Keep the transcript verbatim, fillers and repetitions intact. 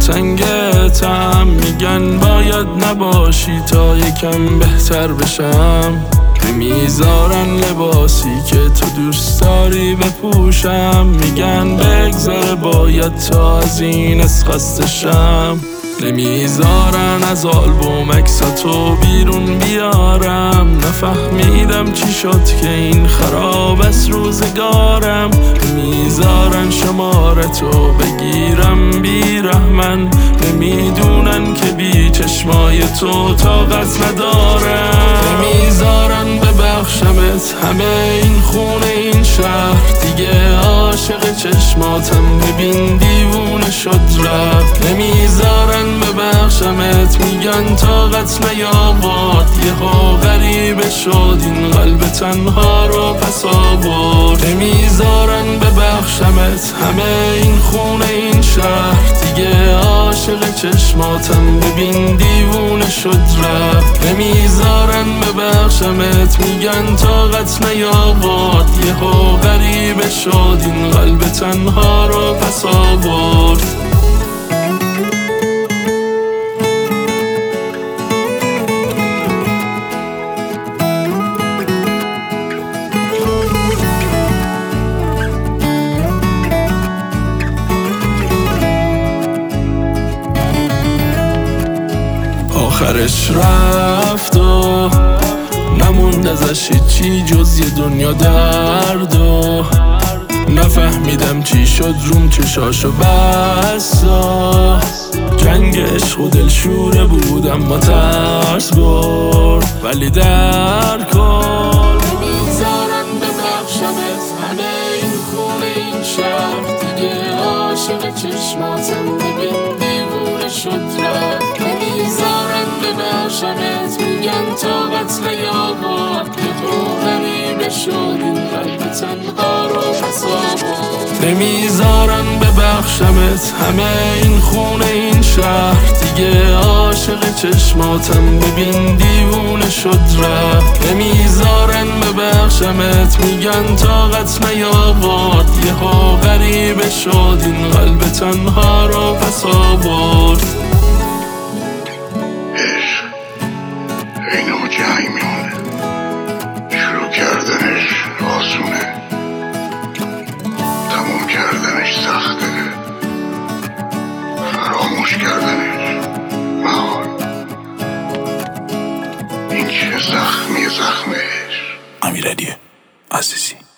دلتنگتم، میگن باید نباشی تا یکم بهتر بشم. نمیذارن لباسی که تو دوست داری بپوشم، میگن بگذره باید تا از این از خسته شم. نمیذارن از آلبوم عکساتو بیرون بیارم، نفهمیدم چی شد که این خراب از روزگارم. نمیذارن شمارتو بگیرم بی رحمن، نمیدونن که بی چشمای تو طاقت ندارم. نمیذارن ببخشمت همه این خونه این شهر، دیگه عاشق چشماتم ببین دیوونه شد رفت. نمیذارن ببخشمت میگن طاقت نیاورد، یهو غریبه شد این قلب تنها رو پس آورد. نمیذارن ببخشمت همه این خونه این شهر، دیگه عاشق چشماتم ببین دیوونه شد رفت. نمیذارن ببخشمت میگن طاقت نیاورد، یهو غریبه شد این قلب تنها رو پس آورد. آخرش رفت و نموند ازش چی جز یه دنیا درد و نفهمیدم چی شد روم چشاشو بستا. جنگ عشق و دلشوره بود اما ترس برد، ولی در کل نمیذارن ببخشمت همه این خونه این شهر، دیگه عاشق چشماتم ببین دیوونه شد رفت. نمیذارن ببخشمت میگن طاقت نیاورد، یهو غریبه شد این قلب تنها رو پس آورد. نمیذارن ببخشمت همه این خونه این شهر، دیگه عاشق چشماتم ببین دیوونه شد رفت. نمیذارن ببخشمت میگن طاقت نیاورد، یهو غریبه شد این قلب تنها رو پس آورد. اینو جنگ میمونه، شروع کردنش آسونه، تموم کردنش سخته، فراموش کردنش محال. این چه زخمی زخمش. امیرعلی عزیزی.